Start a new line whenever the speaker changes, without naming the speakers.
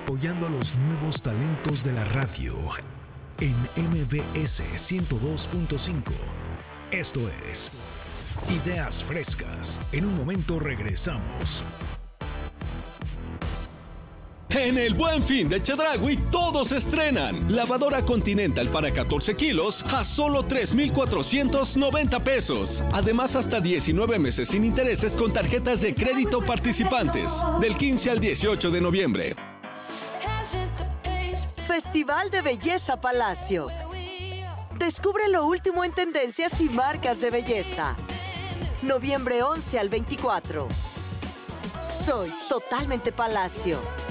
apoyando a los nuevos talentos de la radio en MBS 102.5. Esto es Ideas Frescas. En un momento regresamos.
En el Buen Fin de Chedraui todos estrenan. Lavadora Continental para 14 kilos a solo 3,490 pesos. Además, hasta 19 meses sin intereses con tarjetas de crédito participantes. Del 15 al 18 de noviembre.
Festival de Belleza Palacio. Descubre lo último en tendencias y marcas de belleza. Noviembre 11 al 24. Soy totalmente Palacio.